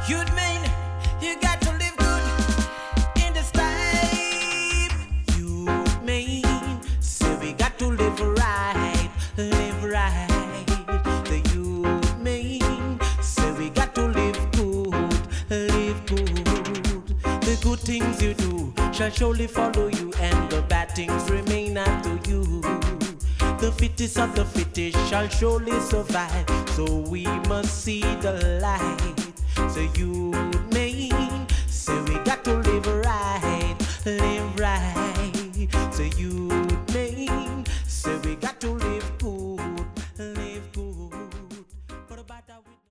You'd mean you got to live good in this time. You'd mean say we got to live right, live right. The youth mean say we got to live good, live good. The good things you do shall surely follow you, and the bad things remain after you. The fittest of the fittest shall surely survive, so we must see the light. So you